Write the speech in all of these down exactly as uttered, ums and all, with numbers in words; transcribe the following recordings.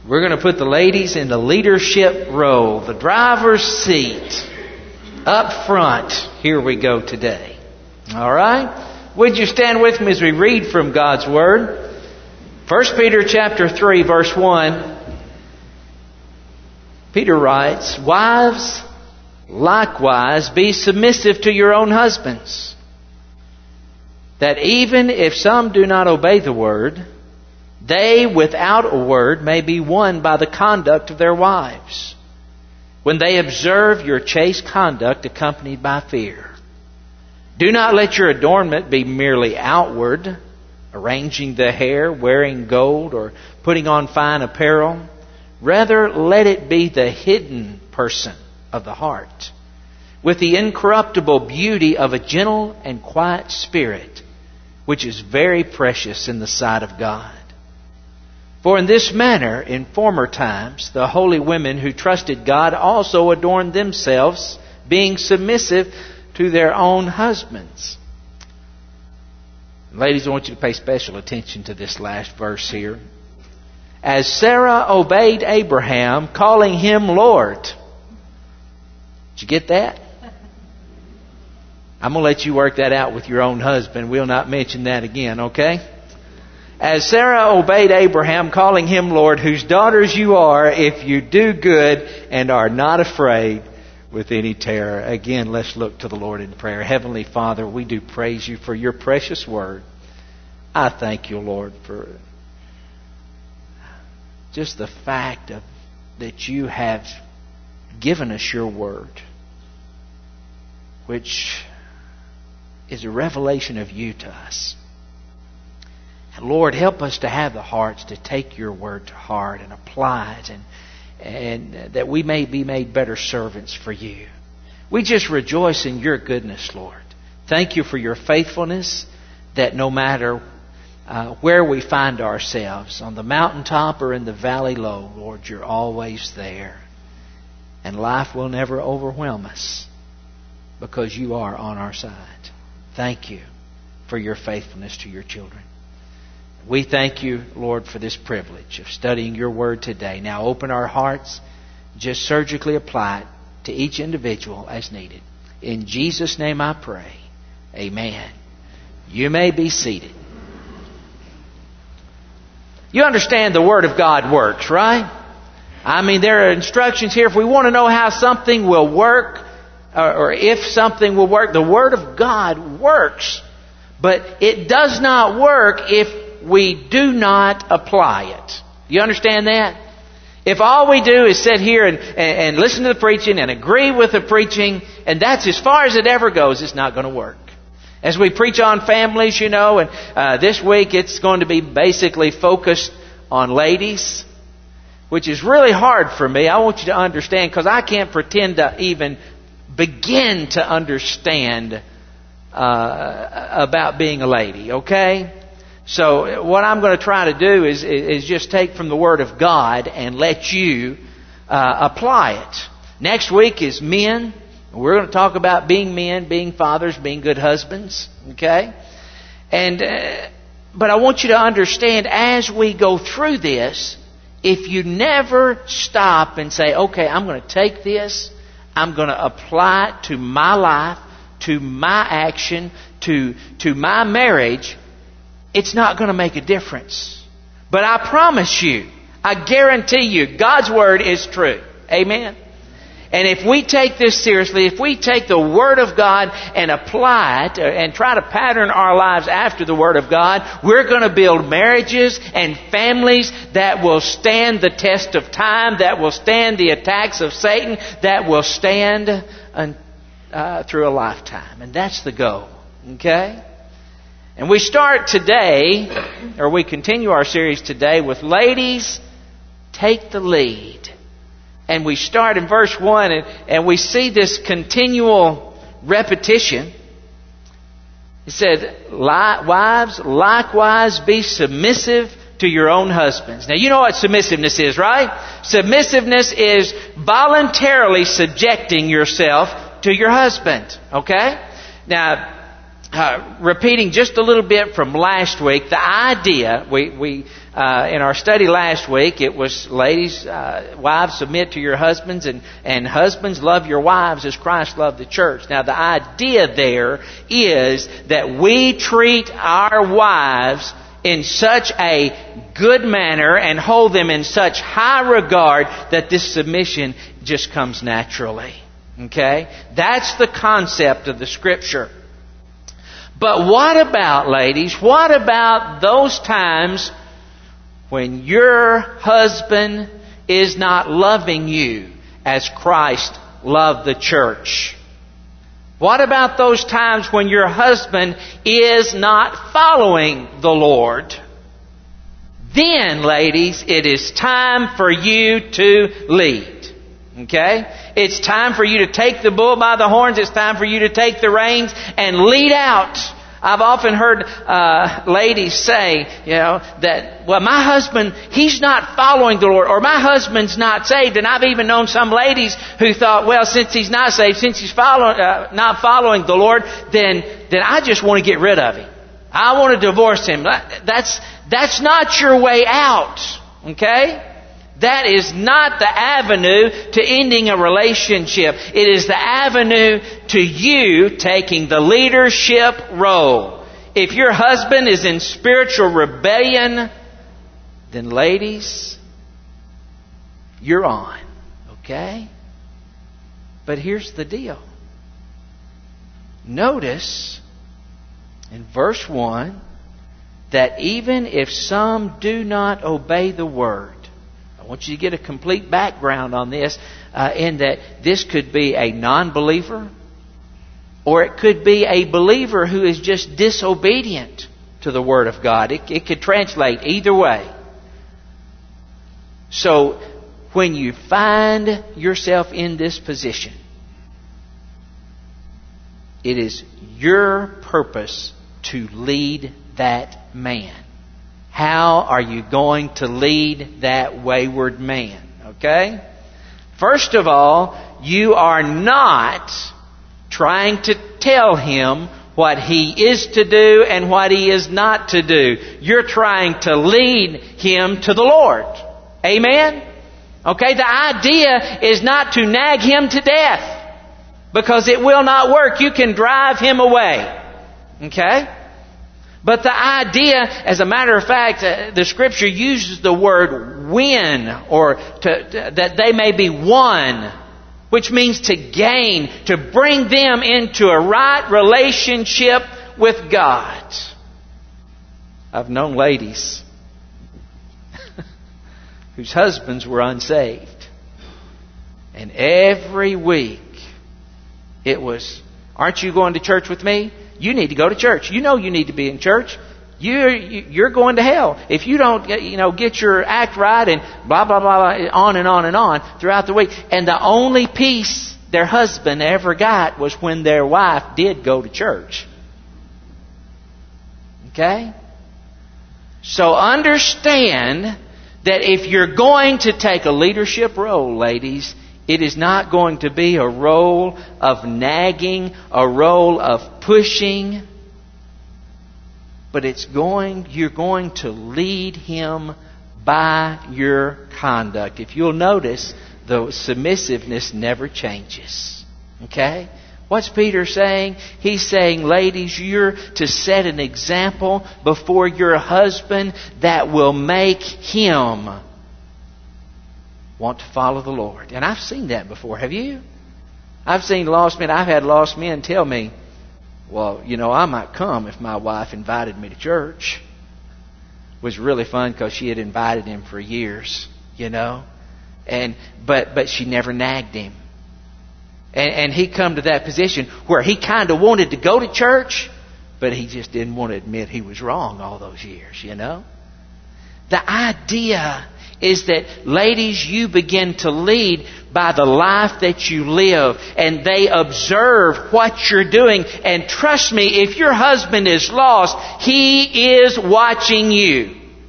We're going to put the ladies in the leadership role, the driver's seat, up front. Here we go today. All right? Would you stand with me as we read from God's Word? First Peter chapter three, verse one. Peter writes, "Wives, likewise, be submissive to your own husbands, that even if some do not obey the word, they without a word may be won by the conduct of their wives, when they observe your chaste conduct accompanied by fear. Do not let your adornment be merely outward, arranging the hair, wearing gold, or putting on fine apparel. Rather, let it be the hidden person of the heart, with the incorruptible beauty of a gentle and quiet spirit, which is very precious in the sight of God. For in this manner, in former times, the holy women who trusted God also adorned themselves, being submissive to their own husbands." Ladies, I want you to pay special attention to this last verse here. "As Sarah obeyed Abraham, calling him Lord." Did you get that? I'm going to let you work that out with your own husband. We'll not mention that again, okay? "As Sarah obeyed Abraham, calling him Lord, whose daughters you are, if you do good and are not afraid with any terror." Again, let's look to the Lord in prayer. Heavenly Father, we do praise you for your precious word. I thank you, Lord, for just the fact of that you have given us your word, which is a revelation of you to us. And Lord, help us to have the hearts to take your word to heart and apply it, and, and that we may be made better servants for you. We just rejoice in your goodness, Lord. Thank you for your faithfulness, that no matter uh, where we find ourselves, on the mountaintop or in the valley low, Lord, you're always there. And life will never overwhelm us because you are on our side. Thank you for your faithfulness to your children. We thank you, Lord, for this privilege of studying your word today. Now open our hearts, just surgically apply it to each individual as needed. In Jesus' name I pray. Amen. You may be seated. You understand the Word of God works, right? I mean, there are instructions here. If we want to know how something will work, or, or if something will work, the Word of God works. But it does not work if we do not apply it. You understand that? If all we do is sit here and, and, and listen to the preaching and agree with the preaching, and that's as far as it ever goes, it's not going to work. As we preach on families, you know, and uh, this week it's going to be basically focused on ladies, which is really hard for me. I want you to understand, because I can't pretend to even begin to understand uh, about being a lady, okay? So what I'm going to try to do is, is just take from the Word of God and let you uh, apply it. Next week is men. We're going to talk about being men, being fathers, being good husbands. Okay? And uh, but I want you to understand, as we go through this, if you never stop and say, okay, I'm going to take this, I'm going to apply it to my life, to my action, to, to my marriage, it's not going to make a difference. But I promise you, I guarantee you, God's Word is true. Amen? And if we take this seriously, if we take the Word of God and apply it and try to pattern our lives after the Word of God, we're going to build marriages and families that will stand the test of time, that will stand the attacks of Satan, that will stand uh, through a lifetime. And that's the goal. Okay? And we start today, or we continue our series today with Ladies, Take the Lead. And we start in verse one, and, and we see this continual repetition. It said, "Wives, likewise be submissive to your own husbands." Now, you know what submissiveness is, right? Submissiveness is voluntarily subjecting yourself to your husband. Okay? Now, uh, repeating just a little bit from last week, the idea, we, we uh, in our study last week, it was, ladies, uh, wives, submit to your husbands, and, and husbands, love your wives as Christ loved the church. Now, the idea there is that we treat our wives in such a good manner and hold them in such high regard that this submission just comes naturally. Okay? That's the concept of the Scripture. But what about, ladies, what about those times when your husband is not loving you as Christ loved the church? What about those times when your husband is not following the Lord? Then, ladies, it is time for you to lead. Okay? It's time for you to take the bull by the horns. It's time for you to take the reins and lead out. I've often heard uh, ladies say, you know, that, well, my husband, he's not following the Lord, or my husband's not saved. And I've even known some ladies who thought, well, since he's not saved, since he's following, uh, not following the Lord, then then I just want to get rid of him. I want to divorce him. That's that's not your way out. Okay? That is not the avenue to ending a relationship. It is the avenue to you taking the leadership role. If your husband is in spiritual rebellion, then ladies, you're on. Okay? But here's the deal. Notice in verse one that even if some do not obey the word, I want you to get a complete background on this, uh, in that this could be a non-believer, or it could be a believer who is just disobedient to the Word of God. It, it could translate either way. So, when you find yourself in this position, it is your purpose to lead that man. How are you going to lead that wayward man? Okay? First of all, you are not trying to tell him what he is to do and what he is not to do. You're trying to lead him to the Lord. Amen? Okay, the idea is not to nag him to death, because it will not work. You can drive him away. Okay? But the idea, as a matter of fact, uh, the Scripture uses the word win, or to, to, that they may be won, which means to gain, to bring them into a right relationship with God. I've known ladies whose husbands were unsaved. And every week it was, aren't you going to church with me? You need to go to church. You know you need to be in church. You're, you're going to hell if you don't, you know, get your act right, and blah, blah, blah, blah, on and on and on throughout the week. And the only peace their husband ever got was when their wife did go to church. Okay? So understand that if you're going to take a leadership role, ladies, it is not going to be a role of nagging, a role of pushing, but it's going, you're going to lead him by your conduct. If you'll notice, the submissiveness never changes. Okay? What's Peter saying? He's saying, ladies, you're to set an example before your husband that will make him want to follow the Lord. And I've seen that before. Have you? I've seen lost men. I've had lost men tell me, well, you know, I might come if my wife invited me to church. It was really fun because she had invited him for years, you know. And but but she never nagged him. And, and he come to that position where he kind of wanted to go to church, but he just didn't want to admit he was wrong all those years, you know. The idea is that, ladies, you begin to lead by the life that you live, and they observe what you're doing. And trust me, if your husband is lost, he is watching you.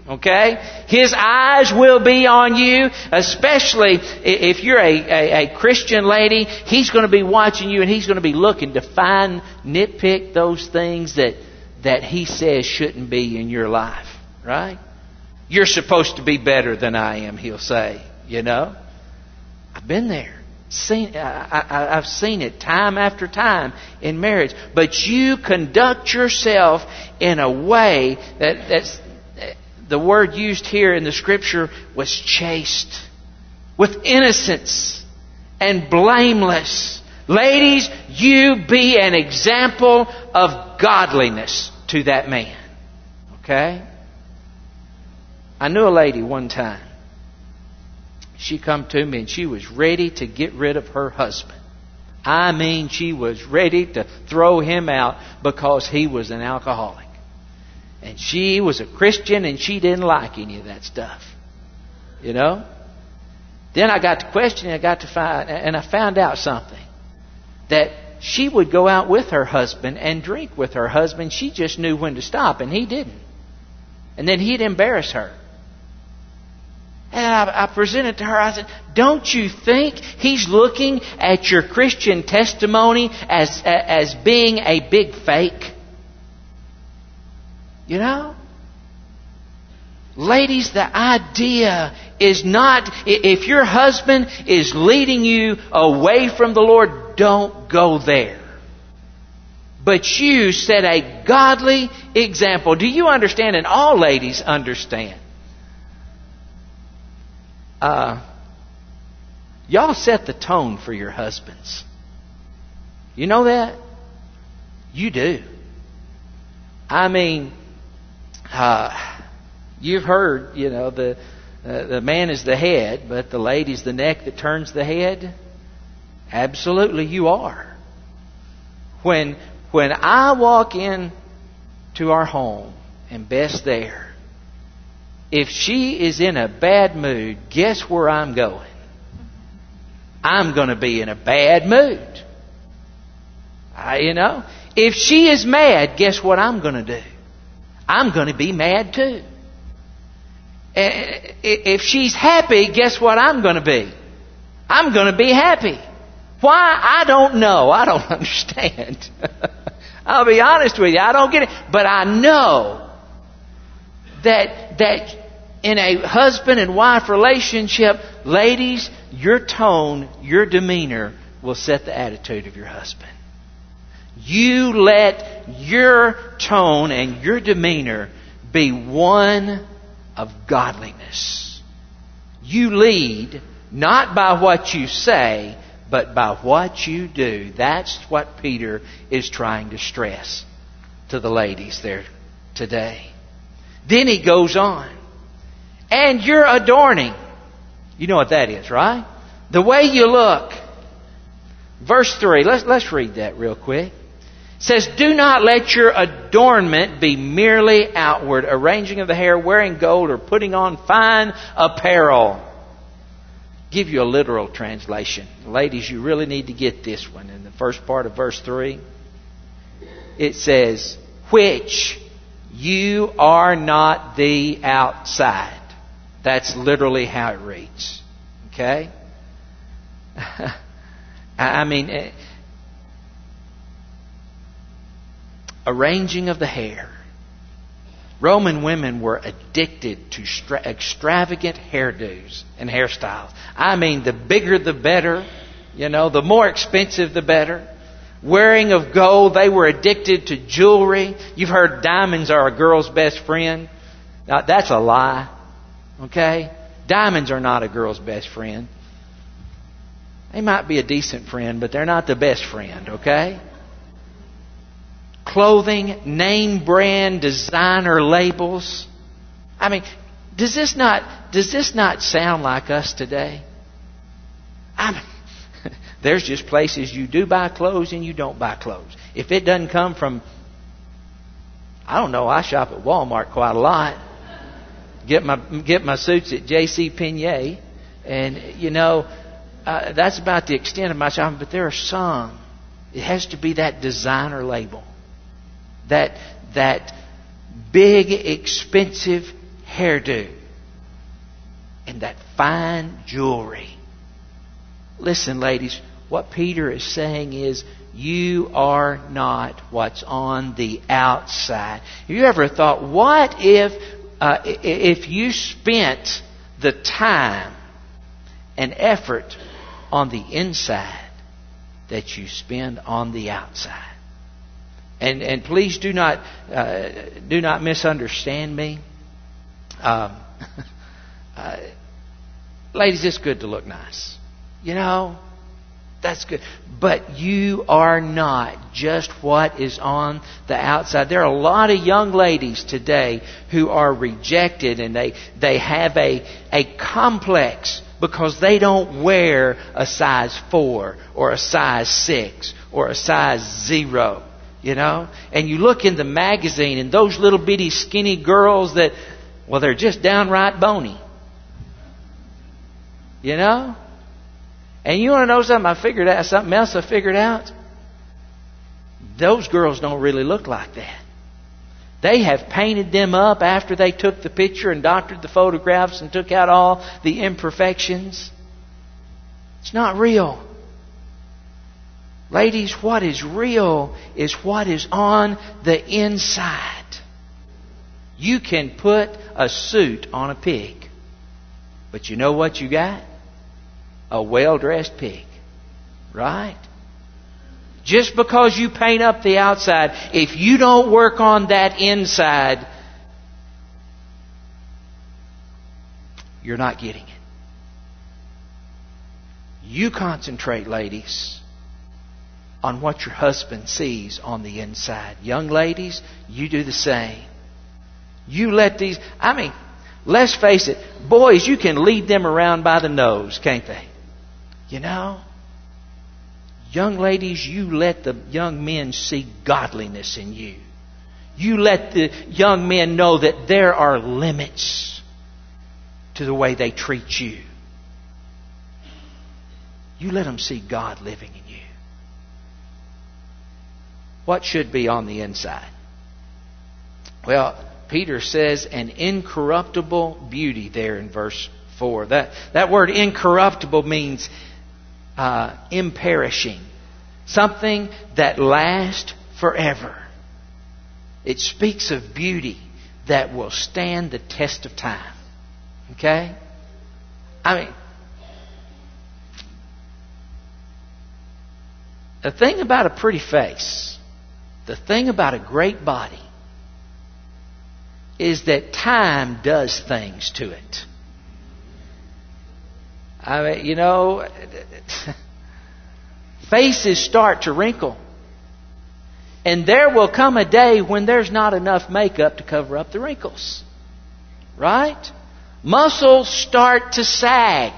Okay? His eyes will be on you, especially if you're a, a, a Christian lady. He's going to be watching you, and He's going to be looking to find, nitpick those things that, that He says shouldn't be in your life. Right? You're supposed to be better than I am, He'll say. You know? I've been there. Seen, I, I, I've seen it time after time in marriage. But you conduct yourself in a way that that's the word used here in the Scripture was chaste, with innocence and blameless. Ladies, you be an example of godliness to that man. Okay? I knew a lady one time. She come to me and she was ready to get rid of her husband. I mean, she was ready to throw him out because he was an alcoholic. And she was a Christian and she didn't like any of that stuff. You know? Then I got to questioning, I got to find, and I found out something. That she would go out with her husband and drink with her husband. She just knew when to stop, and he didn't. And then he'd embarrass her. And I, I presented to her, I said, don't you think he's looking at your Christian testimony as, as being a big fake? You know? Ladies, the idea is not, if your husband is leading you away from the Lord, don't go there. But you set a godly example. Do you understand? And all ladies understand. Uh, y'all set the tone for your husbands. You know that? You do. I mean, uh, you've heard, you know, the uh, the man is the head, but the lady's the neck that turns the head. Absolutely, you are. When when I walk in to our home and Beth's there, if she is in a bad mood, guess where I'm going? I'm going to be in a bad mood. I, you know, if she is mad, guess what I'm going to do? I'm going to be mad too. If she's happy, guess what I'm going to be? I'm going to be happy. Why? I don't know. I don't understand. I'll be honest with you. I don't get it. But I know that that in a husband and wife relationship, ladies, your tone, your demeanor will set the attitude of your husband. You let your tone and your demeanor be one of godliness. You lead not by what you say, but by what you do. That's what Peter is trying to stress to the ladies there today. Then he goes on. And you're adorning. You know what that is, right? The way you look. Verse three. Let's, let's read that real quick. It says, do not let your adornment be merely outward, arranging of the hair, wearing gold, or putting on fine apparel. Give you a literal translation. Ladies, you really need to get this one. In the first part of verse three, it says, which you are not the outside. That's literally how it reads. Okay? I mean, arranging of the hair. Roman women were addicted to stra- extravagant hairdos and hairstyles. I mean, the bigger the better. You know, the more expensive the better. Wearing of gold. They were addicted to jewelry. You've heard diamonds are a girl's best friend. Now, that's a lie. Okay? Diamonds are not a girl's best friend. They might be a decent friend, but they're not the best friend. Okay? Clothing, name brand, designer labels. I mean, does this not does this not sound like us today? I mean, there's just places you do buy clothes and you don't buy clothes. If it doesn't come from, I don't know, I shop at Walmart quite a lot. Get my get my suits at J C Penney, and you know uh, that's about the extent of my shopping. But there are some. It has to be that designer label. That that big, expensive hairdo and that fine jewelry. Listen, ladies, what Peter is saying is, you are not what's on the outside. Have you ever thought, what if uh, if you spent the time and effort on the inside that you spend on the outside? And and please do not uh, do not misunderstand me. Um, uh, ladies, it's good to look nice. You know, that's good. But you are not just what is on the outside. There are a lot of young ladies today who are rejected, and they, they have a, a complex because they don't wear a size four or a size six or a size zero. You know? And you look in the magazine and those little bitty skinny girls that, well, they're just downright bony. You know? And you want to know something? I figured out something else I figured out. Those girls don't really look like that. They have painted them up after they took the picture and doctored the photographs and took out all the imperfections. It's not real. Ladies, what is real is what is on the inside. You can put a suit on a pig, but you know what you got? A well-dressed pig. Right? Just because you paint up the outside, if you don't work on that inside, you're not getting it. You concentrate, ladies, on what your husband sees on the inside. Young ladies, you do the same. You let these... I mean, let's face it, boys, you can lead them around by the nose, can't they? You know, young ladies, you let the young men see godliness in you. You let the young men know that there are limits to the way they treat you. You let them see God living in you. What should be on the inside? Well, Peter says an incorruptible beauty there in verse four. That, that word incorruptible means Uh, imperishing. Something that lasts forever. It speaks of beauty that will stand the test of time. Okay? I mean, the thing about a pretty face, the thing about a great body, is that time does things to it. I mean, you know, faces start to wrinkle. And there will come a day when there's not enough makeup to cover up the wrinkles. Right? Muscles start to sag.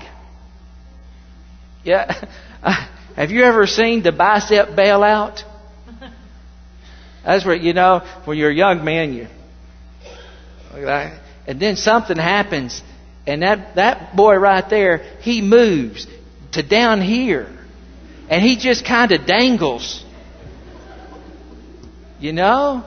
Yeah. Have you ever seen the bicep bailout? That's where, you know, when you're a young man, you... And then something happens. And that, that boy right there, he moves to down here. And he just kind of dangles. You know?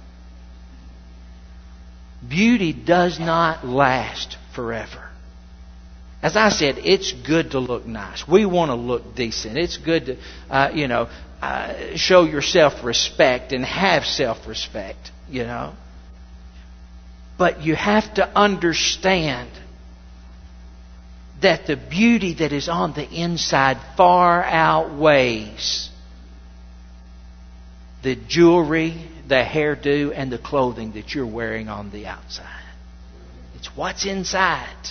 Beauty does not last forever. As I said, it's good to look nice. We want to look decent. It's good to, uh, you know, uh, show your self-respect and have self-respect, you know. But you have to understand that the beauty that is on the inside far outweighs the jewelry, the hairdo, and the clothing that you're wearing on the outside. It's what's inside.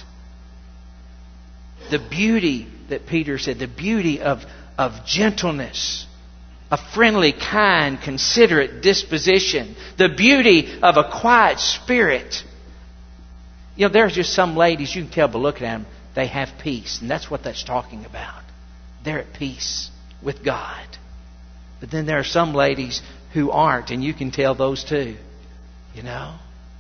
The beauty that Peter said, the beauty of, of gentleness, a friendly, kind, considerate disposition, the beauty of a quiet spirit. You know, there's just some ladies, you can tell by looking at them, they have peace. And that's what that's talking about. They're at peace with God. But then there are some ladies who aren't, and you can tell those too. You know?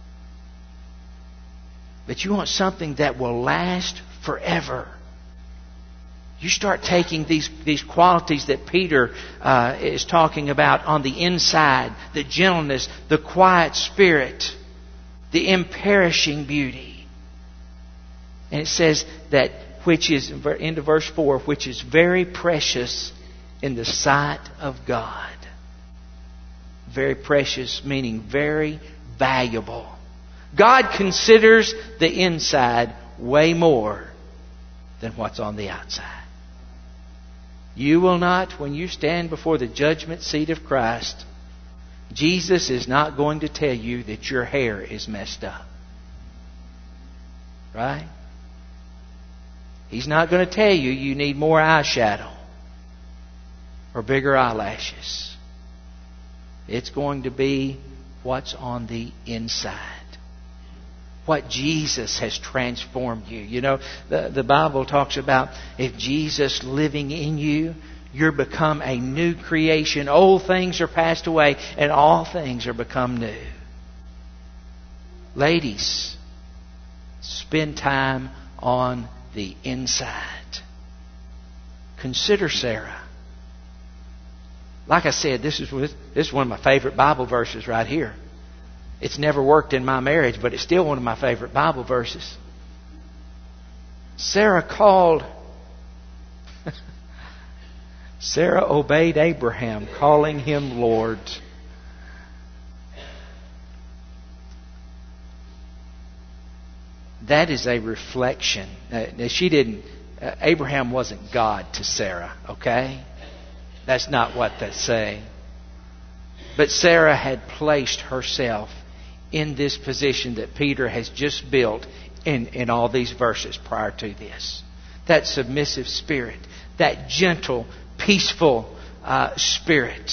But you want something that will last forever. You start taking these, these qualities that Peter uh, is talking about on the inside, the gentleness, the quiet spirit, the imperishing beauty. And it says that which is, into verse four, which is very precious in the sight of God. Very precious, meaning very valuable. God considers the inside way more than what's on the outside. You will not, when you stand before the judgment seat of Christ, Jesus is not going to tell you that your hair is messed up. Right? He's not going to tell you you need more eyeshadow or bigger eyelashes. It's going to be what's on the inside. What Jesus has transformed you. You know, the, the Bible talks about if Jesus living in you, you're become a new creation. Old things are passed away and all things are become new. Ladies, spend time on the inside. Consider Sarah. Like I said, this is this is one of my favorite Bible verses right here. It's never worked in my marriage, but it's still one of my favorite Bible verses. Sarah called. Sarah obeyed Abraham, calling him Lord. That is a reflection. Now, she didn't. Uh, Abraham wasn't God to Sarah. Okay, that's not what that's saying. But Sarah had placed herself in this position that Peter has just built in, in all these verses prior to this. That submissive spirit, that gentle, peaceful uh, spirit.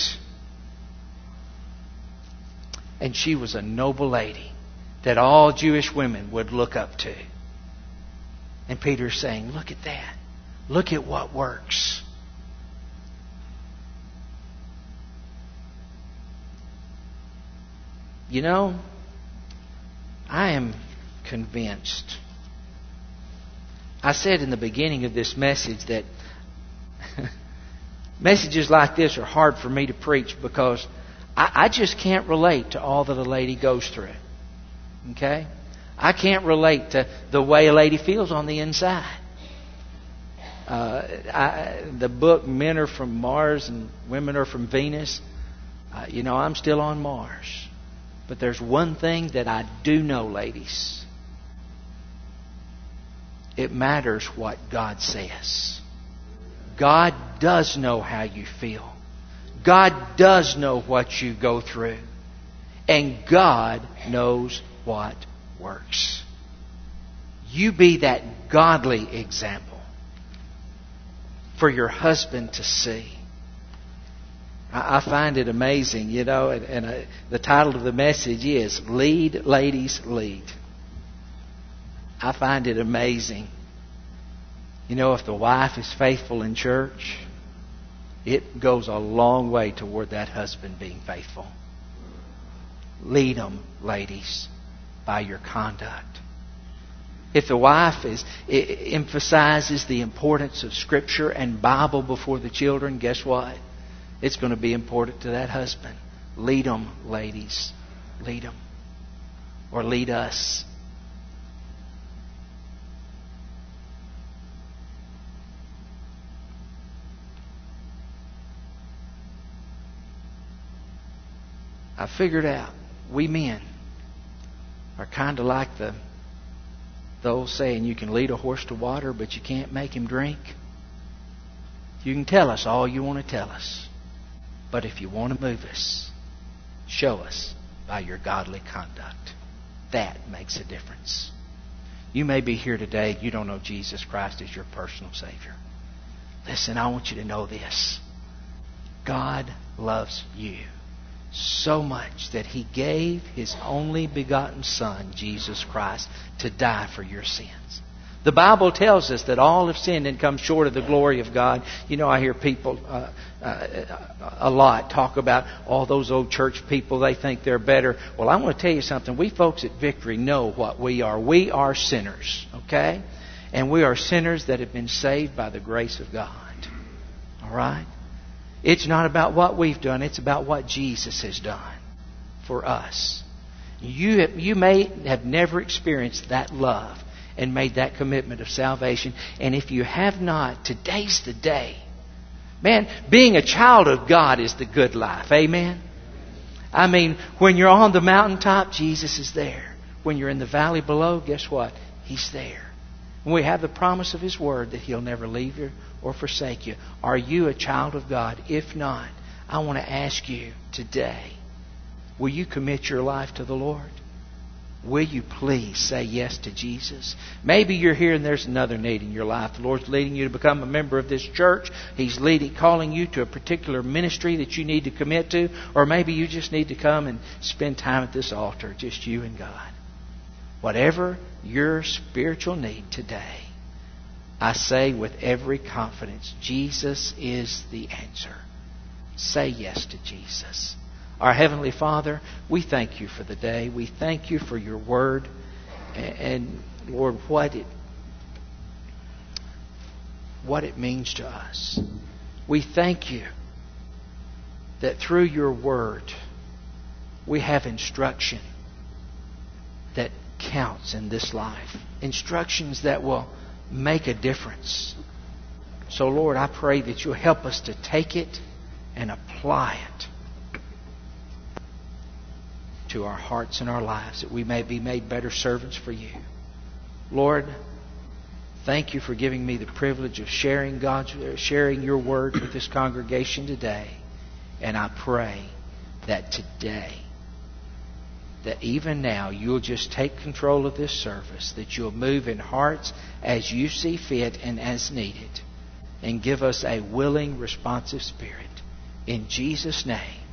And she was a noble lady that all Jewish women would look up to. And Peter's saying, look at that. Look at what works. You know, I am convinced. I said in the beginning of this message that messages like this are hard for me to preach because I, I just can't relate to all that a lady goes through. Okay? I can't relate to the way a lady feels on the inside. Uh, I, the book Men Are From Mars and Women Are From Venus, uh, you know, I'm still on Mars. But there's one thing that I do know, ladies. It matters what God says. God does know how you feel. God does know what you go through. And God knows what works. You be that godly example for your husband to see. I find it amazing, you know, and, and uh, the title of the message is Lead, Ladies, Lead. I find it amazing. You know, if the wife is faithful in church, it goes a long way toward that husband being faithful. Lead them, ladies, by your conduct. If the wife is it emphasizes the importance of Scripture and Bible before the children, guess what? It's going to be important to that husband. Lead them, ladies. Lead them. Or lead us. I figured out we men are kind of like the, the old saying, you can lead a horse to water, but you can't make him drink. You can tell us all you want to tell us. But if you want to move us, show us by your godly conduct. That makes a difference. You may be here today, you don't know Jesus Christ as your personal Savior. Listen, I want you to know this. God loves you so much that He gave His only begotten Son, Jesus Christ, to die for your sins. The Bible tells us that all have sinned and come short of the glory of God. You know, I hear people uh, uh, a lot talk about all those old church people. They think they're better. Well, I want to tell you something. We folks at Victory know what we are. We are sinners, okay? And we are sinners that have been saved by the grace of God. All right? It's not about what we've done. It's about what Jesus has done for us. You, you may have never experienced that love and made that commitment of salvation. And if you have not, today's the day. Man, being a child of God is the good life. Amen? I mean, when you're on the mountaintop, Jesus is there. When you're in the valley below, guess what? He's there. And we have the promise of His Word that He'll never leave you or forsake you. Are you a child of God? If not, I want to ask you today, will you commit your life to the Lord? Will you please say yes to Jesus? Maybe you're here and there's another need in your life. The Lord's leading you to become a member of this church. He's leading, calling you to a particular ministry that you need to commit to. Or maybe you just need to come and spend time at this altar, just you and God. Whatever your spiritual need today, I say with every confidence, Jesus is the answer. Say yes to Jesus. Our Heavenly Father, we thank You for the day. We thank You for Your Word. And, Lord, what it, what it means to us. We thank You that through Your Word we have instruction that counts in this life. Instructions that will make a difference. So, Lord, I pray that You'll help us to take it and apply it to our hearts and our lives, that we may be made better servants for You. Lord, thank You for giving me the privilege of sharing God's, sharing Your Word with this congregation today. And I pray that today, that even now You'll just take control of this service, that You'll move in hearts as You see fit and as needed, and give us a willing, responsive spirit. In Jesus' name.